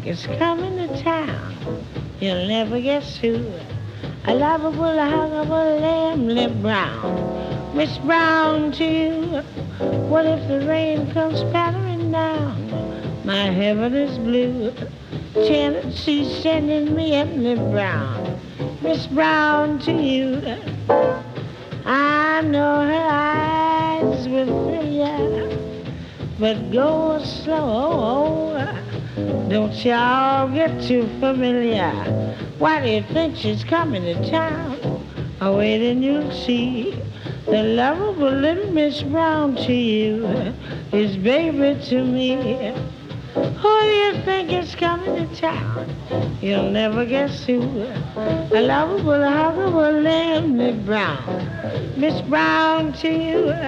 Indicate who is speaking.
Speaker 1: think is coming to town, you'll never guess who. A lovable, huggable, Emily Brown. Miss Brown to you. What if the rain comes pattering down? My heaven is blue. Tennessee's sending me Emily Brown. Miss Brown to you. I know her eyes will thrill ya, but go slow. Don't y'all get too familiar. Why do you think she's coming to town? Oh, wait and you'll see. The lovable little Miss Brown to you is baby to me. Who do you think is coming to town? You'll never guess who. A lovable, huggable Emily Brown. Miss Brown to you.